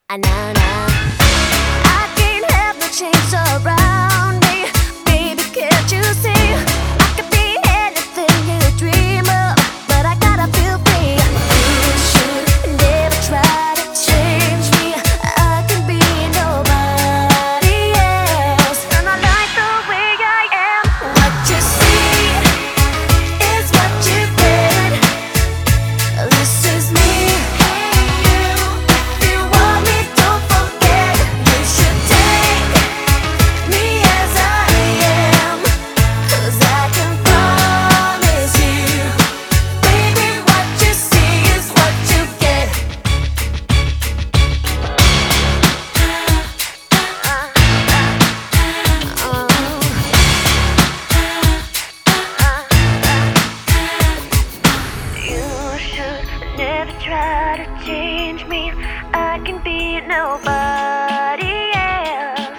nah, nah. I can't have the chains around me. Baby, can't you see? I could be anything you dream of, but I gotta feel free. You should never try to change me. I can be nobody else, and I like the way I am. What you see is what you get. This is me. If you want me, don't forget. You should take me as I am, 'cause I can promise you, baby, what you see is what you get. You should never try to change me. I can be nobody else.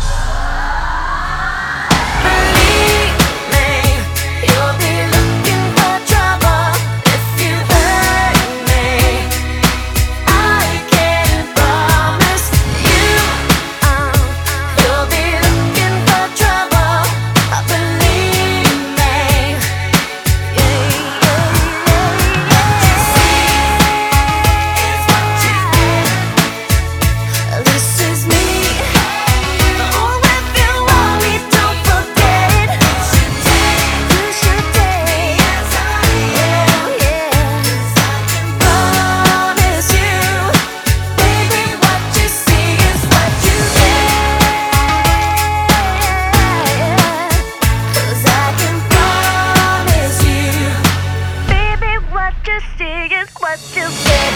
Believe me, you'll be looking for trouble if you hurt me. I can promise you, you'll be looking for trouble. Believe me. This is me. Oh, if you want me, don't forget. You should take. Yeah, yeah. Promise you, baby, what you see is what you get. 'Cause I can promise you, baby, what you see is what you get.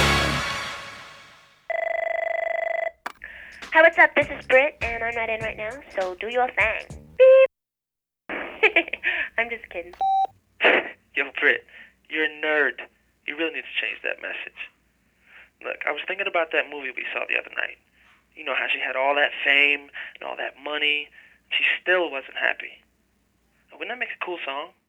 Hi, what's up? This is Britt, and I'm not in right now, so do your thing. Beep. I'm just kidding. Yo, Britt, you're a nerd. You really need to change that message. Look, I was thinking about that movie we saw the other night. You know how she had all that fame and all that money. She still wasn't happy. Wouldn't that make a cool song?